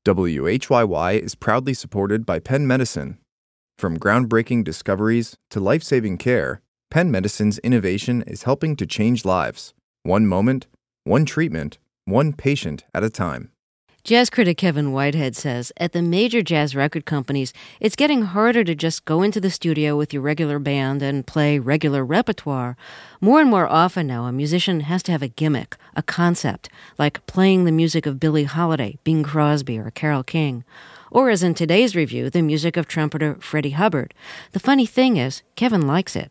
WHYY is proudly supported by Penn Medicine. From groundbreaking discoveries to life-saving care, Penn Medicine's innovation is helping to change lives. One moment, one treatment, one patient at a time. Jazz critic Kevin Whitehead says, at the major jazz record companies, it's getting harder to just go into the studio with your regular band and play regular repertoire. More and more often now, a musician has to have a gimmick, a concept, like playing the music of Billie Holiday, Bing Crosby, or Carole King. Or, as in today's review, the music of trumpeter Freddie Hubbard. The funny thing is, Kevin likes it.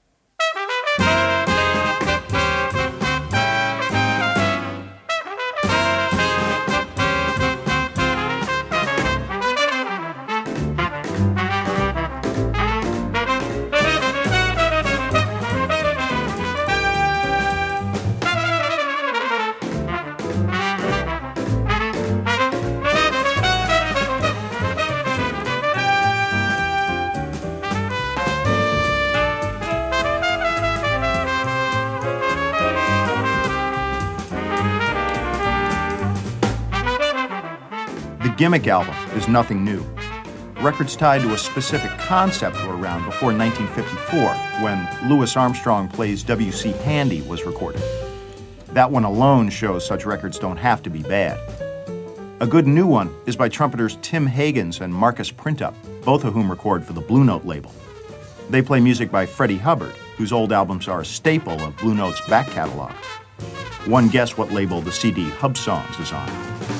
The gimmick album is nothing new. Records tied to a specific concept were around before 1954, when Louis Armstrong Plays W.C. Handy was recorded. That one alone shows such records don't have to be bad. A good new one is by trumpeters Tim Higgins and Marcus Printup, both of whom record for the Blue Note label. They play music by Freddie Hubbard, whose old albums are a staple of Blue Note's back catalog. One guess what label the CD Hub Songs is on.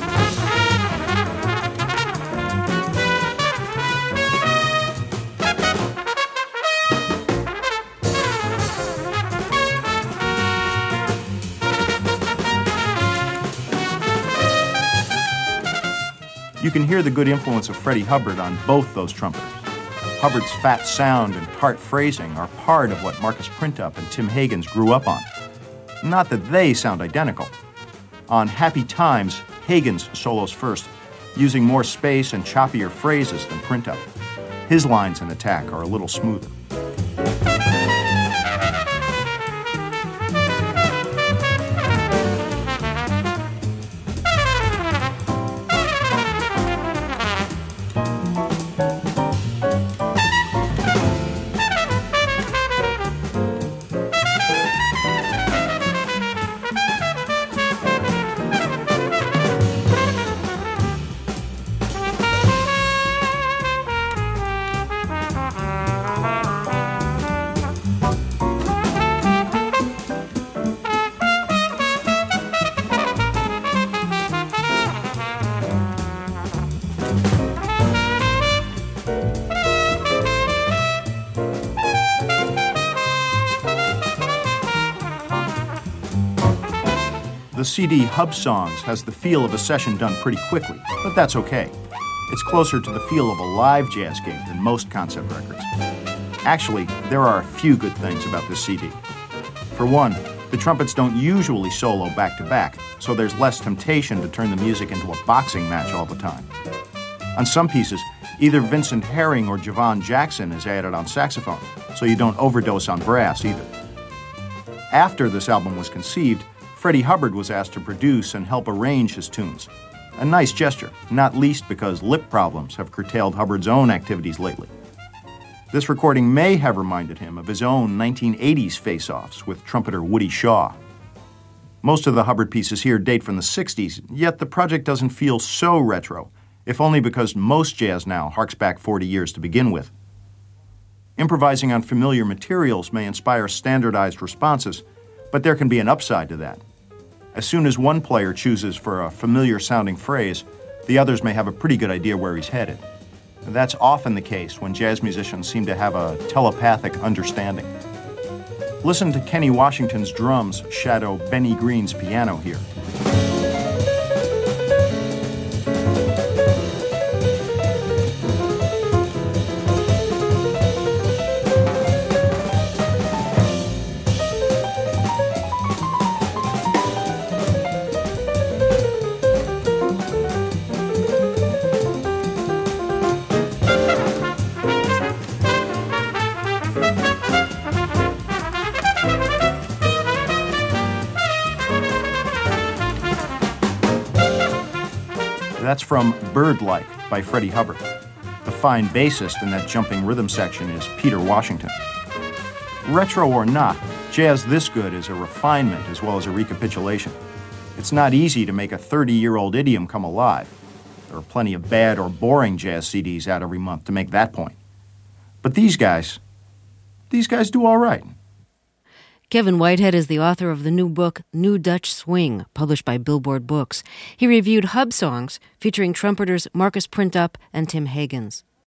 You can hear the good influence of Freddie Hubbard on both those trumpeters. Hubbard's fat sound and tart phrasing are part of what Marcus Printup and Tim Higgins grew up on. Not that they sound identical. On Happy Times, Higgins solos first, using more space and choppier phrases than Printup. His lines in attack are a little smoother. The CD Hub Songs has the feel of a session done pretty quickly, but that's okay. It's closer to the feel of a live jazz gig than most concept records. Actually, there are a few good things about this CD. For one, the trumpets don't usually solo back-to-back, so there's less temptation to turn the music into a boxing match all the time. On some pieces, either Vincent Herring or Javon Jackson is added on saxophone, so you don't overdose on brass either. After this album was conceived, Freddie Hubbard was asked to produce and help arrange his tunes. A nice gesture, not least because lip problems have curtailed Hubbard's own activities lately. This recording may have reminded him of his own 1980s face-offs with trumpeter Woody Shaw. Most of the Hubbard pieces here date from the 60s, yet the project doesn't feel so retro, if only because most jazz now harks back 40 years to begin with. Improvising on familiar materials may inspire standardized responses, but there can be an upside to that. As soon as one player chooses for a familiar-sounding phrase, the others may have a pretty good idea where he's headed. That's often the case when jazz musicians seem to have a telepathic understanding. Listen to Kenny Washington's drums shadow Benny Green's piano here. That's from Bird-Like by Freddie Hubbard. The fine bassist in that jumping rhythm section is Peter Washington. Retro or not, jazz this good is a refinement as well as a recapitulation. It's not easy to make a 30-year-old idiom come alive. There are plenty of bad or boring jazz CDs out every month to make that point. But these guys do all right. Kevin Whitehead is the author of the new book, New Dutch Swing, published by Billboard Books. He reviewed Hub Songs, featuring trumpeters Marcus Printup and Tim Higgins.